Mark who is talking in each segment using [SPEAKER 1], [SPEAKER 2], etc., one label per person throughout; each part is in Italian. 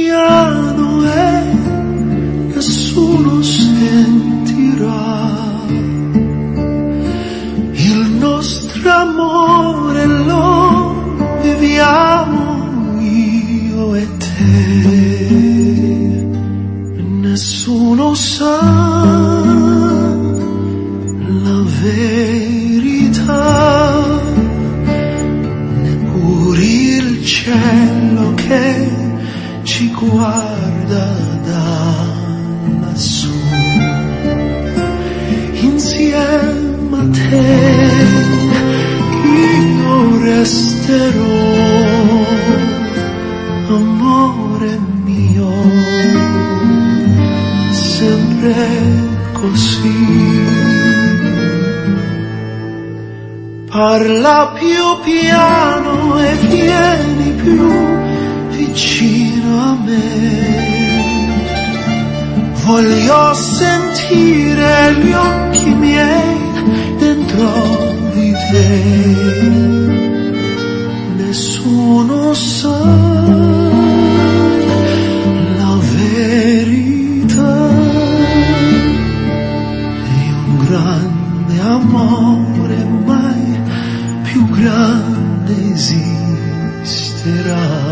[SPEAKER 1] piano e nessuno sentirà il nostro amore, lo viviamo io e te, e nessuno sa la verità, neppure il cielo che ci guarda da lassù. Insieme a te io resterò, amore mio, sempre così. Parla più piano e vieni più vicino a me. Voglio sentire gli occhi miei dentro di te. Nessuno sa la verità. È un grande amore, mai più grande esisterà.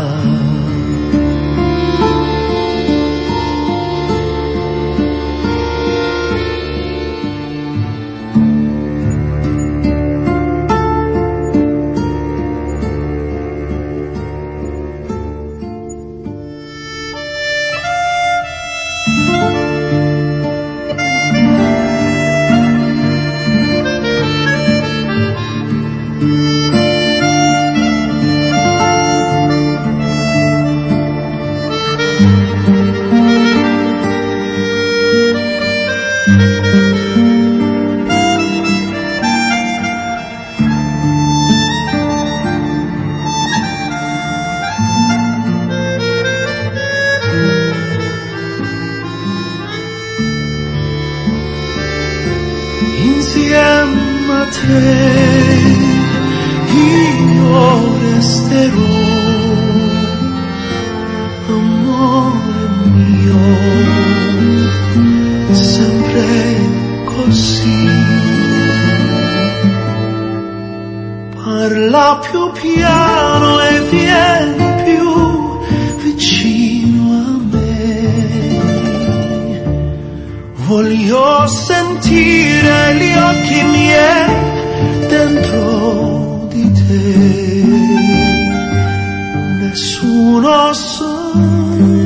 [SPEAKER 1] Insieme a te io resterò, amore mio, sempre così. Parla più piano e vieni più vicino a me. Voglio sentire gli occhi miei dentro di te. Nessuno sa